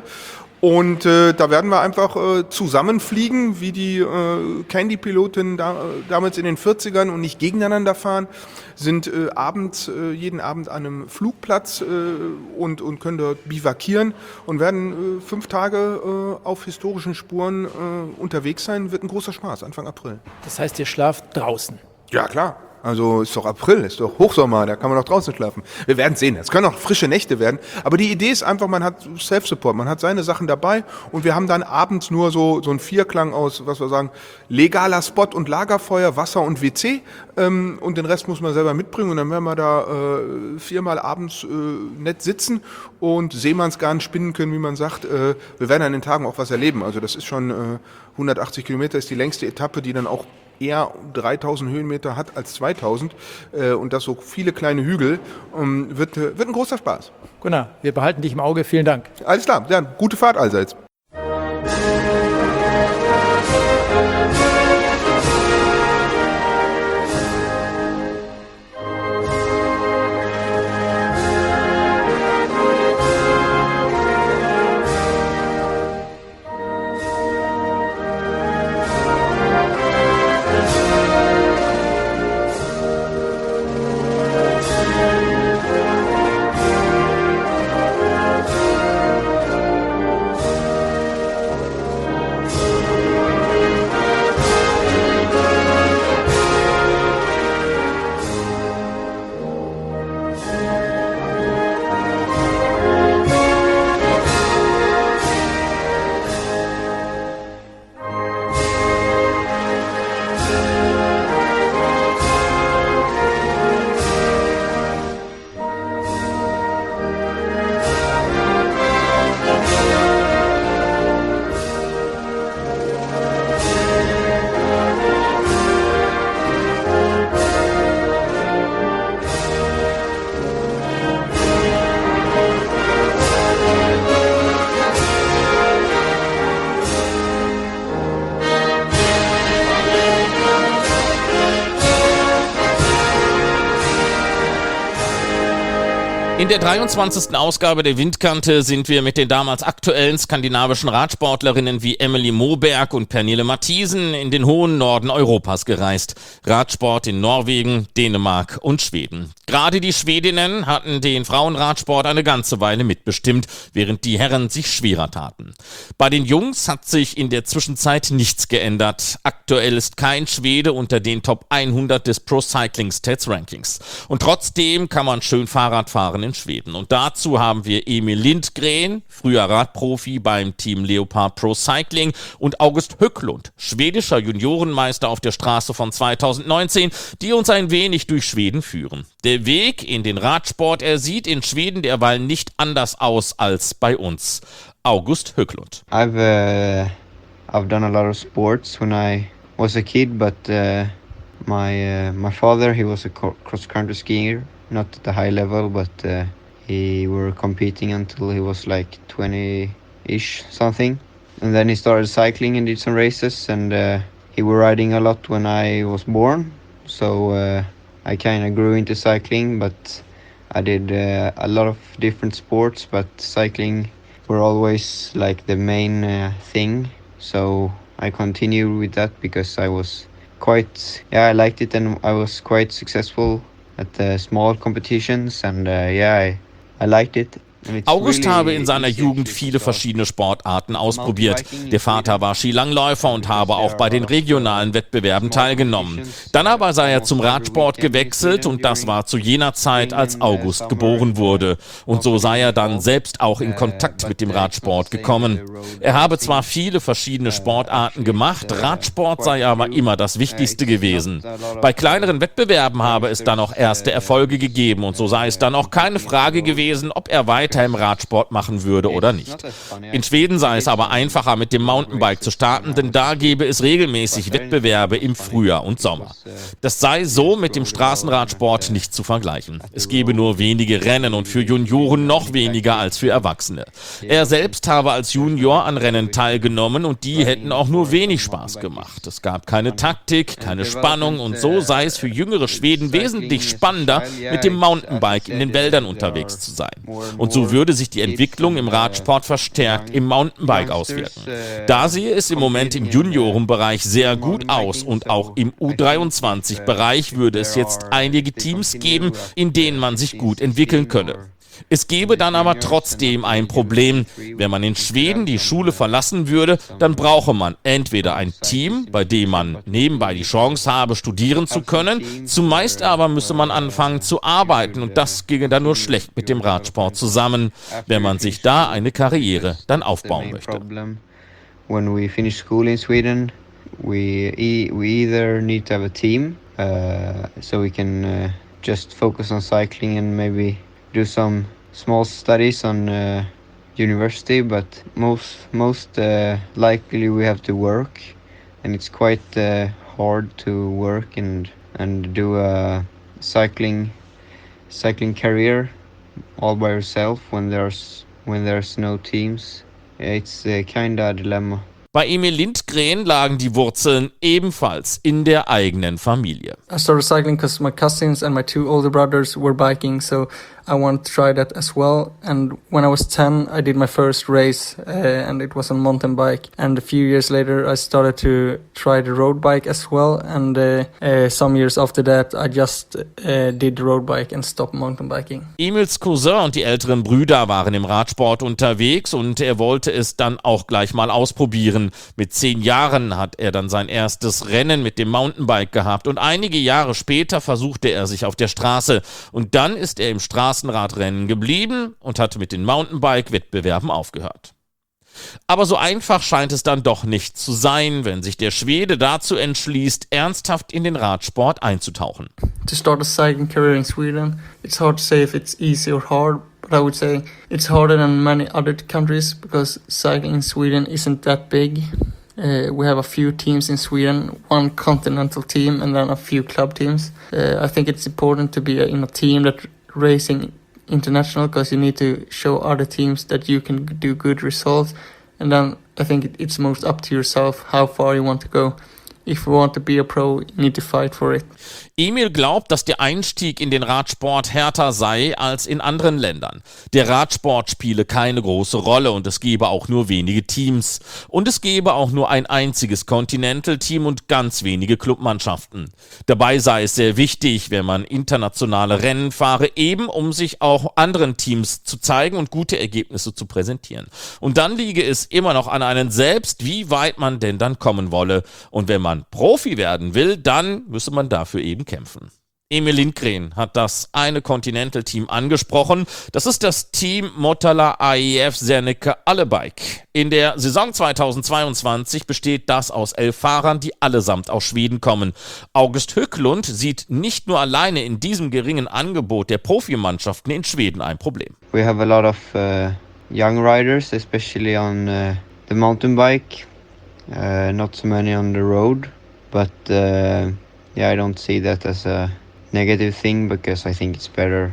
Und äh, da werden wir einfach äh, zusammenfliegen, wie die äh, Candy-Piloten da, äh, damals in den vierzigern und nicht gegeneinander fahren, sind äh, abends, äh, jeden Abend an einem Flugplatz äh, und, und können dort bivakieren und werden äh, fünf Tage äh, auf historischen Spuren äh, unterwegs sein. Wird ein großer Spaß, Anfang April. Das heißt, ihr schlaft draußen? Ja, klar. Also ist doch April, ist doch Hochsommer, da kann man doch draußen schlafen. Wir werden sehen, es können auch frische Nächte werden. Aber die Idee ist einfach, man hat Self-Support, man hat seine Sachen dabei und wir haben dann abends nur so, so einen Vierklang aus, was wir sagen, legaler Spot und Lagerfeuer, Wasser und W C. Ähm, und den Rest muss man selber mitbringen und dann werden wir da äh, viermal abends äh, nett sitzen und Seemannsgarn spinnen können, wie man sagt. Äh, wir werden an den Tagen auch was erleben. Also das ist schon äh, hundertachtzig Kilometer, ist die längste Etappe, die dann auch eher dreitausend Höhenmeter hat als zweitausend äh, und das so viele kleine Hügel, ähm, wird, wird ein großer Spaß. Gunnar, wir behalten dich im Auge. Vielen Dank. Alles klar, ja, gute Fahrt allseits. In der dreiundzwanzigsten Ausgabe der Windkante sind wir mit den damals aktuellen skandinavischen Radsportlerinnen wie Emilie Moberg und Pernille Mathiesen in den hohen Norden Europas gereist. Radsport in Norwegen, Dänemark und Schweden. Gerade die Schwedinnen hatten den Frauenradsport eine ganze Weile mitbestimmt, während die Herren sich schwerer taten. Bei den Jungs hat sich in der Zwischenzeit nichts geändert. Aktuell ist kein Schwede unter den Top hundert des Pro Cycling Stats Rankings. Und trotzdem kann man schön Fahrrad fahren in Schweden. Und dazu haben wir Emil Lindgren, früher Radprofi beim Team Leopard Pro Cycling, und August Höcklund, schwedischer Juniorenmeister auf der Straße von zweitausendneunzehn, die uns ein wenig durch Schweden führen. Der Weg in den Radsport, er sieht in Schweden derweil nicht anders aus als bei uns. August Höcklund. I've uh, I've done a lot of sports when I was a kid, but uh, my uh, my father, he was a cross country skier. Not at the high level, but uh, he were competing until he was like twenty-ish something. And then he started cycling and did some races, and uh, he were riding a lot when I was born. So uh, I kind of grew into cycling, but I did uh, a lot of different sports, but cycling were always like the main uh, thing. So I continued with that because I was quite, yeah, I liked it, and I was quite successful at the small competitions, and uh, yeah, I, I liked it. August habe in seiner Jugend viele verschiedene Sportarten ausprobiert. Der Vater war Skilangläufer und habe auch bei den regionalen Wettbewerben teilgenommen. Dann aber sei er zum Radsport gewechselt, und das war zu jener Zeit, als August geboren wurde. Und so sei er dann selbst auch in Kontakt mit dem Radsport gekommen. Er habe zwar viele verschiedene Sportarten gemacht, Radsport sei aber immer das Wichtigste gewesen. Bei kleineren Wettbewerben habe es dann auch erste Erfolge gegeben, und so sei es dann auch keine Frage gewesen, ob er weiter im Radsport machen würde oder nicht. In Schweden sei es aber einfacher, mit dem Mountainbike zu starten, denn da gäbe es regelmäßig Wettbewerbe im Frühjahr und Sommer. Das sei so mit dem Straßenradsport nicht zu vergleichen. Es gebe nur wenige Rennen und für Junioren noch weniger als für Erwachsene. Er selbst habe als Junior an Rennen teilgenommen, und die hätten auch nur wenig Spaß gemacht. Es gab keine Taktik, keine Spannung, und so sei es für jüngere Schweden wesentlich spannender, mit dem Mountainbike in den Wäldern unterwegs zu sein. Und so würde sich die Entwicklung im Radsport verstärkt im Mountainbike auswirken. Da sehe es im Moment im Juniorenbereich sehr gut aus, und auch im U dreiundzwanzig-Bereich würde es jetzt einige Teams geben, in denen man sich gut entwickeln könne. Es gäbe dann aber trotzdem ein Problem. Wenn man in Schweden die Schule verlassen würde, dann brauche man entweder ein Team, bei dem man nebenbei die Chance habe, studieren zu können, zumeist aber müsse man anfangen zu arbeiten, und das ginge dann nur schlecht mit dem Radsport zusammen, wenn man sich da eine Karriere dann aufbauen möchte. When we finish school in Sweden, we e we either need to have a team, uh, so we can uh, just focus on cycling and maybe do some small studies on uh, university, but most most uh, likely we have to work, and it's quite uh, hard to work and and do a cycling cycling career all by yourself when there's when there's no teams. It's a kind of dilemma. Bei Emil Lindgren lagen die Wurzeln ebenfalls in der eigenen Familie. I started cycling because my cousins and my two older brothers were biking, so I wanted to try that as well. And when I was ten, I did my first race, uh, and it was on mountain bike. And a few years later, I started to try the road bike as well. And uh, uh, some years after that, I just uh, did the road bike and stopped mountain biking. Emils Cousin und die älteren Brüder waren im Radsport unterwegs, und er wollte es dann auch gleich mal ausprobieren. Mit zehn Jahren hat er dann sein erstes Rennen mit dem Mountainbike gehabt, und einige Jahre später versuchte er sich auf der Straße, und dann ist er im Straßenradrennen geblieben und hat mit den Mountainbike-Wettbewerben aufgehört. Aber so einfach scheint es dann doch nicht zu sein, wenn sich der Schwede dazu entschließt, ernsthaft in den Radsport einzutauchen. To start a cycling career in Sweden, it's hard to say if it's easy or hard, but I would say it's harder than many other countries because cycling in Sweden isn't that big. Uh, we have a few teams in Sweden, one continental team and then a few club teams. Uh, I think it's important to be in a team that racing international because you need to show other teams that you can do good results, and then I think it's most up to yourself how far you want to go. If you want to be a pro, you need to fight for it. Emil glaubt, dass der Einstieg in den Radsport härter sei als in anderen Ländern. Der Radsport spiele keine große Rolle und es gebe auch nur wenige Teams. Und es gebe auch nur ein einziges Continental-Team und ganz wenige Clubmannschaften. Dabei sei es sehr wichtig, wenn man internationale Rennen fahre, eben um sich auch anderen Teams zu zeigen und gute Ergebnisse zu präsentieren. Und dann liege es immer noch an einem selbst, wie weit man denn dann kommen wolle. Und wenn man Profi werden will, dann müsse man dafür eben kämpfen. Emil Lindgren hat das eine Continental-Team angesprochen. Das ist das Team Motala A E F Zernike Allebike. In der Saison zweitausendzweiundzwanzig besteht das aus elf Fahrern, die allesamt aus Schweden kommen. August Höcklund sieht nicht nur alleine in diesem geringen Angebot der Profimannschaften in Schweden ein Problem. We have a lot of uh, young riders, especially on uh, the mountain bike. Uh, not so many on the road, but uh, yeah, I don't see that as a negative thing because I think it's better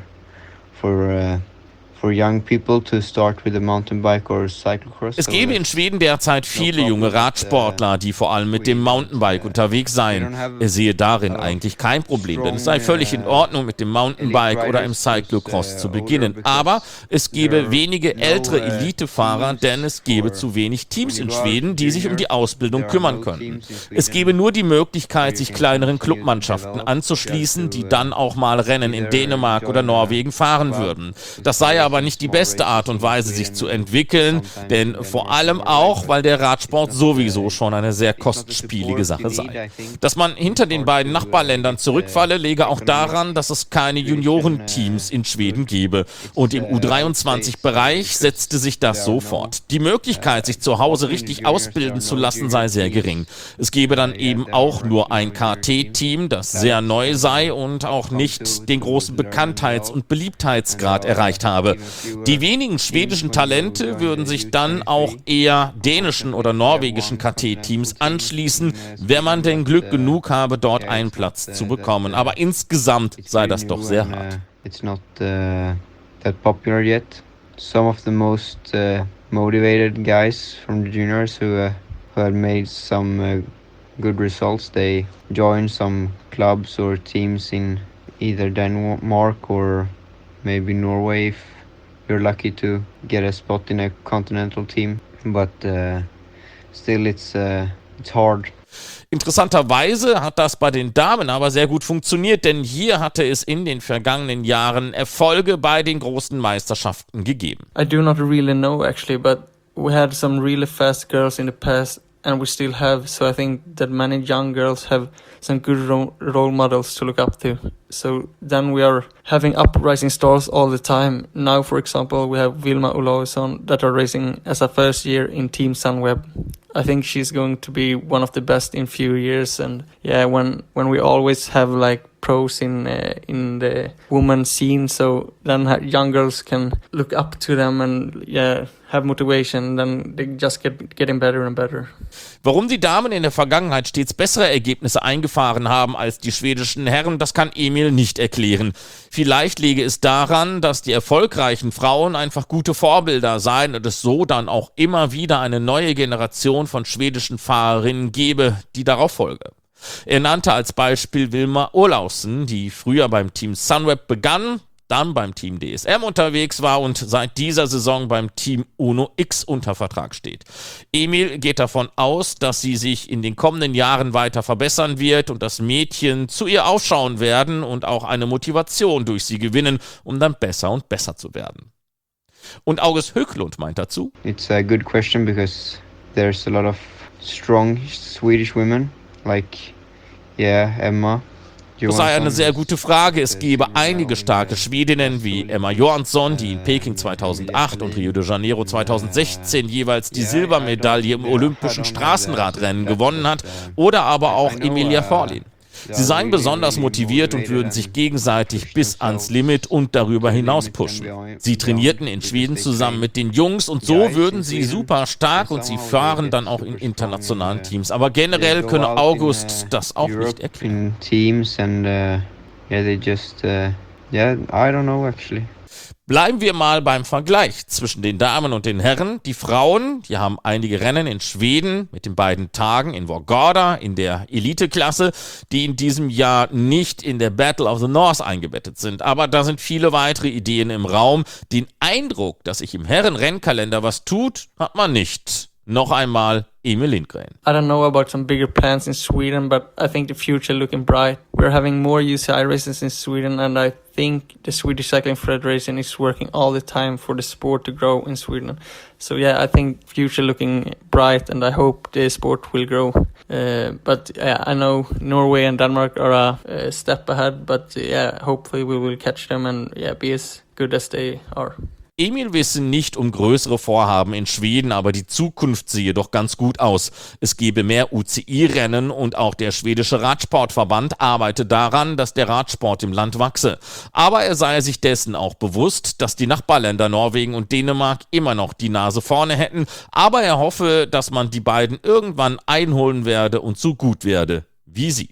for uh, for young people to start with a mountain bike or cyclocross. Es gäbe in Schweden derzeit viele junge Radsportler, die vor allem mit dem Mountainbike unterwegs seien. Er sehe darin eigentlich kein Problem, denn es sei völlig in Ordnung, mit dem Mountainbike oder im Cyclocross zu beginnen. Aber es gäbe wenige ältere Elitefahrer, denn es gäbe zu wenig Teams in Schweden, die sich um die Ausbildung kümmern könnten. Es gäbe nur die Möglichkeit, sich kleineren Clubmannschaften anzuschließen, die dann auch mal Rennen in Dänemark oder Norwegen fahren würden. Das sei aber aber nicht die beste Art und Weise, sich zu entwickeln, denn vor allem auch, weil der Radsport sowieso schon eine sehr kostspielige Sache sei. Dass man hinter den beiden Nachbarländern zurückfalle, läge auch daran, dass es keine Juniorenteams in Schweden gebe. Und im U dreiundzwanzig-Bereich setzte sich das sofort. Die Möglichkeit, sich zu Hause richtig ausbilden zu lassen, sei sehr gering. Es gäbe dann eben auch nur ein K T-Team, das sehr neu sei und auch nicht den großen Bekanntheits- und Beliebtheitsgrad erreicht habe. Die wenigen schwedischen Talente würden sich dann auch eher dänischen oder norwegischen K T-Teams anschließen, wenn man denn Glück genug habe, dort einen Platz zu bekommen. Aber insgesamt sei das doch sehr hart. It's not uh, that popular yet. Some of the most uh, motivated guys from the juniors who, uh, who have made some uh, good results, they join some clubs or teams in either Denmark or maybe Norway if you're lucky to get a spot in a continental team, but uh, still it's uh, it's hard. Interessanterweise hat das bei den Damen aber sehr gut funktioniert, denn hier hatte es in den vergangenen Jahren Erfolge bei den großen Meisterschaften gegeben. I do not really know actually, but we had some really fast girls in the past and we still have, so I think that many young girls have some good ro- role models to look up to. So then we are having uprising stars all the time. Now, for example, we have Vilma Olausson that are racing as a first year in Team Sunweb. I think she's going to be one of the best in few years. And yeah, when when we always have like pros in uh, in the woman scene, so then young girls can look up to them and yeah, have motivation. Then they just get getting better and better. Warum die Damen in der Vergangenheit stets bessere Ergebnisse eingefahren haben als die schwedischen Herren, das kann Emil nicht erklären. Vielleicht liege es daran, dass die erfolgreichen Frauen einfach gute Vorbilder seien und es so dann auch immer wieder eine neue Generation von schwedischen Fahrerinnen gebe, die darauf folge. Er nannte als Beispiel Vilma Olausson, die früher beim Team Sunweb begann, dann beim Team D S M unterwegs war und seit dieser Saison beim Team Uno X unter Vertrag steht. Emil geht davon aus, dass sie sich in den kommenden Jahren weiter verbessern wird und dass Mädchen zu ihr aufschauen werden und auch eine Motivation durch sie gewinnen, um dann besser und besser zu werden. Und August Höcklund meint dazu: It's a good question because there's a lot of strong Swedish women like yeah, Emma. Das sei eine sehr gute Frage. Es gebe einige starke Schwedinnen wie Emma Johansson, die in Peking zweitausendacht und Rio de Janeiro zweitausendsechzehn jeweils die Silbermedaille im olympischen Straßenradrennen gewonnen hat, oder aber auch Emilia Forlin. Sie seien besonders motiviert und würden sich gegenseitig bis ans Limit und darüber hinaus pushen. Sie trainierten in Schweden zusammen mit den Jungs und so würden sie super stark und sie fahren dann auch in internationalen Teams. Aber generell könne August das auch nicht erklären. Bleiben wir mal beim Vergleich zwischen den Damen und den Herren. Die Frauen, die haben einige Rennen in Schweden mit den beiden Tagen in Vårgårda in der Eliteklasse, die in diesem Jahr nicht in der Battle of the North eingebettet sind. Aber da sind viele weitere Ideen im Raum. Den Eindruck, dass sich im Herrenrennkalender was tut, hat man nicht. Noch einmal Emil Lindgren. I don't know about some bigger plans in Sweden, but I think the future looking bright. We're having more U C I races in Sweden, and I think the Swedish Cycling Federation is working all the time for the sport to grow in Sweden. So yeah, I think future looking bright, and I hope the sport will grow. Uh, but yeah, I know Norway and Denmark are a, a step ahead, but yeah, hopefully we will catch them and yeah, be as good as they are. Emil wisse nicht um größere Vorhaben in Schweden, aber die Zukunft sehe doch ganz gut aus. Es gebe mehr U C I-Rennen und auch der schwedische Radsportverband arbeite daran, dass der Radsport im Land wachse. Aber er sei sich dessen auch bewusst, dass die Nachbarländer Norwegen und Dänemark immer noch die Nase vorne hätten, aber er hoffe, dass man die beiden irgendwann einholen werde und so gut werde wie sie.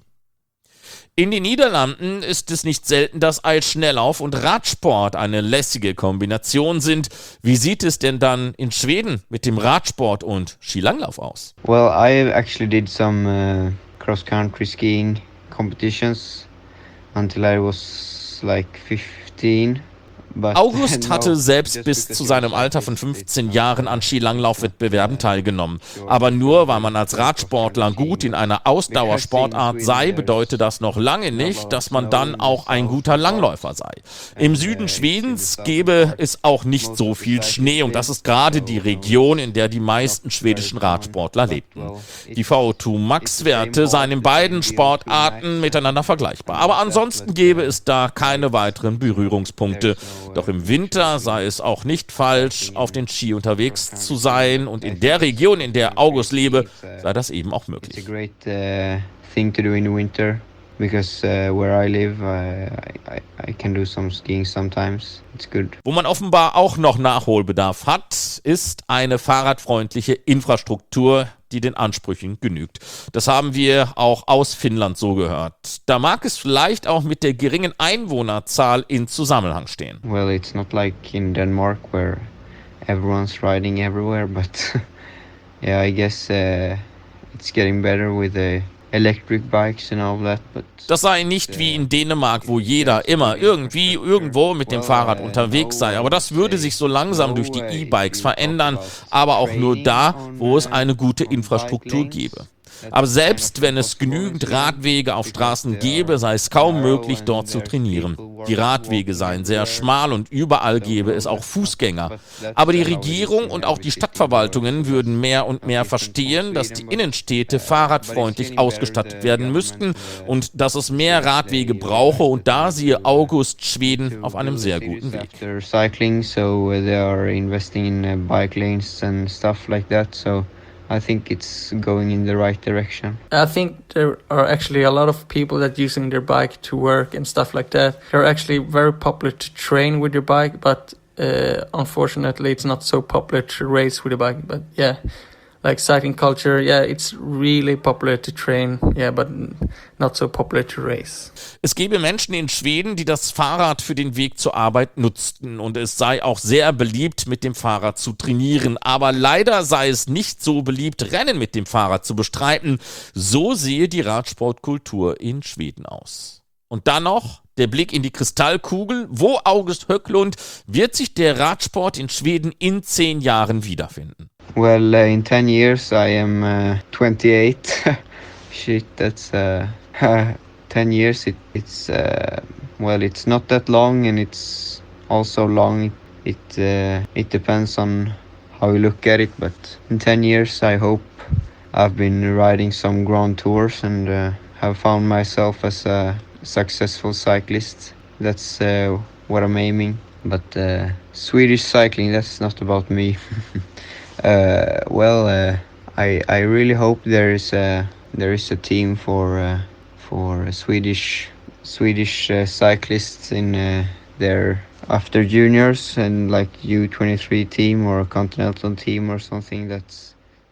In den Niederlanden ist es nicht selten, dass Eisschnelllauf und Radsport eine lässige Kombination sind. Wie sieht es denn dann in Schweden mit dem Radsport und Skilanglauf aus? Well, I actually did some uh, cross-country skiing competitions until I was like fifteen. August hatte selbst bis zu seinem Alter von fünfzehn Jahren an Skilanglaufwettbewerben teilgenommen. Aber nur weil man als Radsportler gut in einer Ausdauersportart sei, bedeutet das noch lange nicht, dass man dann auch ein guter Langläufer sei. Im Süden Schwedens gäbe es auch nicht so viel Schnee und das ist gerade die Region, in der die meisten schwedischen Radsportler lebten. Die V O zwei Max-Werte seien in beiden Sportarten miteinander vergleichbar. Aber ansonsten gäbe es da keine weiteren Berührungspunkte. Doch im Winter sei es auch nicht falsch, auf den Ski unterwegs zu sein und in der Region, in der August lebe, sei das eben auch möglich. It's a great uh, thing to do in the winter because uh, where I live, I, I, I can do some skiing sometimes. It's good. Wo man offenbar auch noch Nachholbedarf hat, ist eine fahrradfreundliche Infrastruktur, die den Ansprüchen genügt. Das haben wir auch aus Finnland so gehört. Da mag es vielleicht auch mit der geringen Einwohnerzahl in Zusammenhang stehen. Well, it's not like in Denmark where everyone's riding everywhere, but yeah, I guess uh, it's getting better with the electric bikes and all that, but das sei nicht wie in Dänemark, wo jeder immer irgendwie irgendwo mit dem Fahrrad unterwegs sei. Aber das würde sich so langsam durch die E-Bikes verändern, aber auch nur da, wo es eine gute Infrastruktur gäbe. Aber selbst wenn es genügend Radwege auf Straßen gäbe, sei es kaum möglich, dort zu trainieren. Die Radwege seien sehr schmal und überall gäbe es auch Fußgänger. Aber die Regierung und auch die Stadtverwaltungen würden mehr und mehr verstehen, dass die Innenstädte fahrradfreundlich ausgestattet werden müssten und dass es mehr Radwege brauche. Und da siehe August Schweden auf einem sehr guten Weg. I think it's going in the right direction. I think there are actually a lot of people that using their bike to work and stuff like that. They're actually very popular to train with your bike, but uh, unfortunately it's not so popular to race with a bike. But yeah, like cycling culture, yeah, it's really popular to train, yeah, but not so popular to race. Es gäbe Menschen in Schweden, die das Fahrrad für den Weg zur Arbeit nutzten und es sei auch sehr beliebt, mit dem Fahrrad zu trainieren. Aber leider sei es nicht so beliebt, Rennen mit dem Fahrrad zu bestreiten. So sehe die Radsportkultur in Schweden aus. Und dann noch der Blick in die Kristallkugel. Wo, August Höcklund, wird sich der Radsport in Schweden in zehn Jahren wiederfinden? Well, uh, in ten years I am uh, twenty-eight. Shit, that's uh, ten years. It, it's uh, well, it's not that long, and it's also long. It uh, it depends on how you look at it. But in ten years, I hope I've been riding some Grand Tours and uh, have found myself as a successful cyclist. That's uh, what I'm aiming. But uh, Swedish cycling, that's not about me. Uh, well, uh, I I really hope there is a there is a team for uh, for Swedish Swedish uh, cyclists in uh, their after juniors and like U twenty-three team or a continental team or something. That's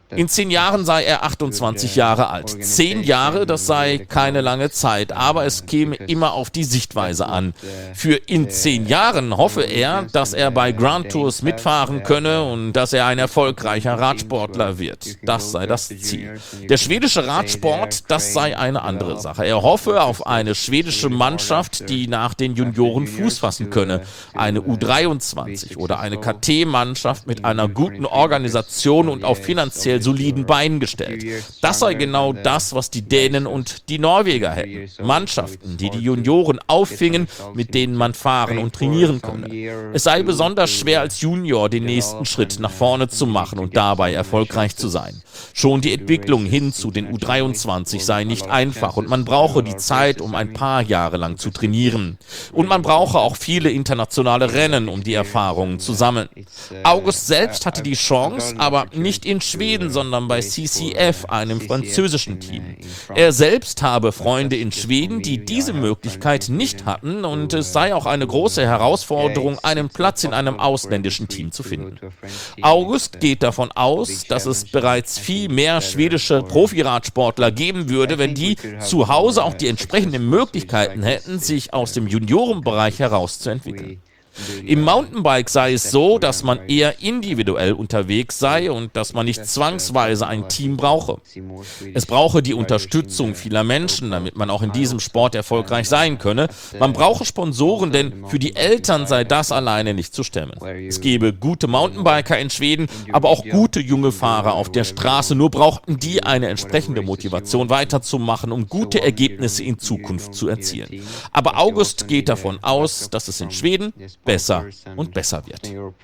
In zehn Jahren sei er achtundzwanzig Jahre alt. Zehn Jahre, das sei keine lange Zeit, aber es käme immer auf die Sichtweise an. Für in zehn Jahren hoffe er, dass er bei Grand Tours mitfahren könne und dass er ein erfolgreicher Radsportler wird. Das sei das Ziel. Der schwedische Radsport, das sei eine andere Sache. Er hoffe auf eine schwedische Mannschaft, die nach den Junioren Fuß fassen könne. Eine U dreiundzwanzig oder eine K T-Mannschaft mit einer guten Organisation und auf finanziell soliden Beinen gestellt. Das sei genau das, was die Dänen und die Norweger hätten. Mannschaften, die die Junioren auffingen, mit denen man fahren und trainieren könne. Es sei besonders schwer als Junior den nächsten Schritt nach vorne zu machen und dabei erfolgreich zu sein. Schon die Entwicklung hin zu den U dreiundzwanzig sei nicht einfach und man brauche die Zeit, um ein paar Jahre lang zu trainieren. Und man brauche auch viele internationale Rennen, um die Erfahrungen zu sammeln. August selbst hatte die Chance, aber nicht in Schweden, sondern bei C C F, einem französischen Team. Er selbst habe Freunde in Schweden, die diese Möglichkeit nicht hatten und es sei auch eine große Herausforderung, einen Platz in einem ausländischen Team zu finden. August geht davon aus, dass es bereits viel mehr schwedische Profiradsportler geben würde, wenn die zu Hause auch die entsprechenden Möglichkeiten hätten, sich aus dem Juniorenbereich herauszuentwickeln. Im Mountainbike sei es so, dass man eher individuell unterwegs sei und dass man nicht zwangsweise ein Team brauche. Es brauche die Unterstützung vieler Menschen, damit man auch in diesem Sport erfolgreich sein könne. Man brauche Sponsoren, denn für die Eltern sei das alleine nicht zu stemmen. Es gäbe gute Mountainbiker in Schweden, aber auch gute junge Fahrer auf der Straße. Nur brauchten die eine entsprechende Motivation weiterzumachen, um gute Ergebnisse in Zukunft zu erzielen. Aber August geht davon aus, dass es in Schweden besser und besser wird.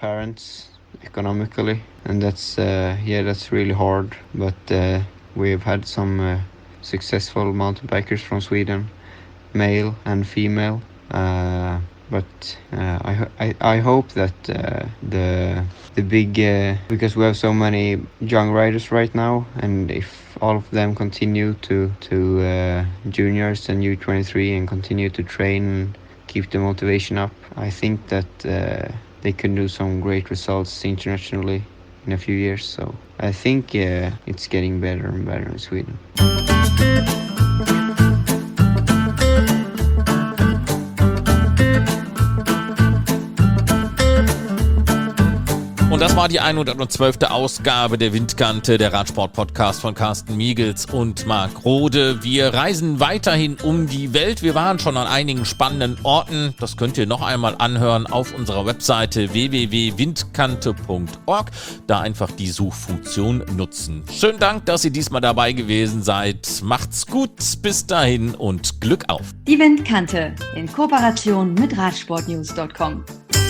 Economically, and that's uh, yeah, that's really hard. But uh, we've had some uh, successful mountain bikers from Sweden, male and female. Uh, but uh, I, I I hope that uh, the the big uh, because we have so many young riders right now, and if all of them continue to to uh, juniors and U twenty-three and continue to train. Keep the motivation up. I think that uh, they can do some great results internationally in a few years. So I think uh, it's getting better and better in Sweden. Und das war die hundertzwölfte Ausgabe der Windkante, der Radsport-Podcast von Carsten Miegels und Marc Rode. Wir reisen weiterhin um die Welt. Wir waren schon an einigen spannenden Orten. Das könnt ihr noch einmal anhören auf unserer Webseite w w w punkt windkante punkt org. Da einfach die Suchfunktion nutzen. Schönen Dank, dass ihr diesmal dabei gewesen seid. Macht's gut, bis dahin und Glück auf. Die Windkante in Kooperation mit radsportnews punkt com.